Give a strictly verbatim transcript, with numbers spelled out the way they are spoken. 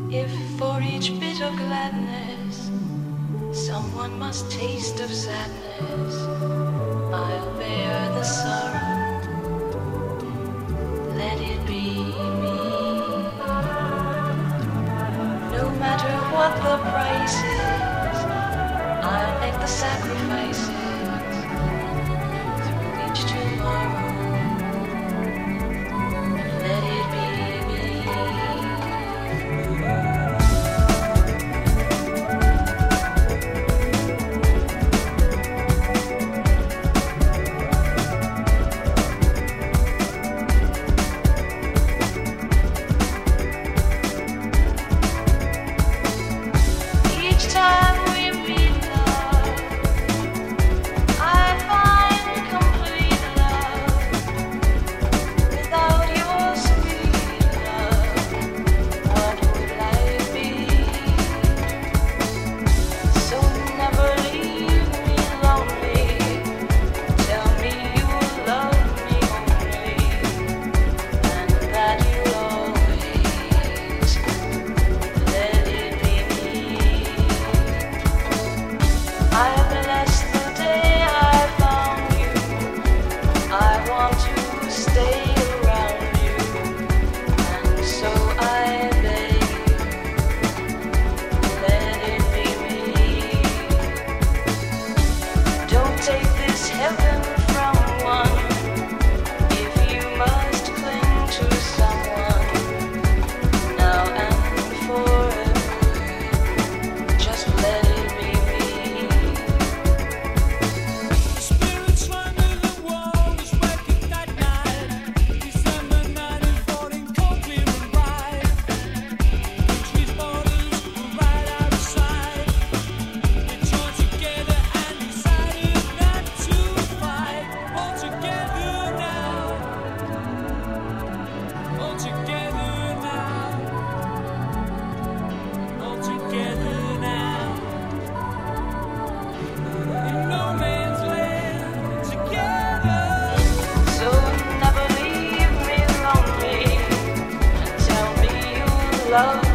If for each bit of gladness someone must taste of sadness, I'll bear the sorrow, let it be me. No matter what the price is, I'll make the sacrifices through each tomorrow. Let it be me. Each time we meet, love, I find complete love. Without your sweet love, what would life be? So never leave me lonely. Tell me you love me only, and that you'll always let it be me. I bless the day I found you. I want to stay around you, and so I beg you, let it be me. Don't take this heaven from one. If you must cling to someone now and forever, just let it be me. Spirits running the wall was working that night. December nineteen fourteen, cold, clear and bright. Country's borders were right outside. They joined together and decided not to fight. All together now. All together now. All together now. In no man's land together. So never leave me lonely, and tell me you love